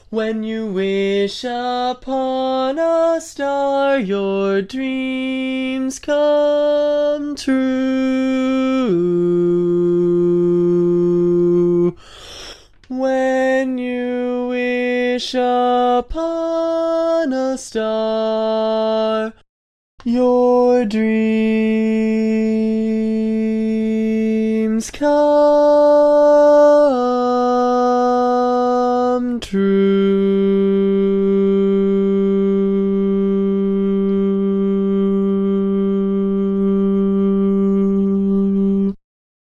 When you wish upon a star, your dreams come true. When you wish upon a star, your dreams come true.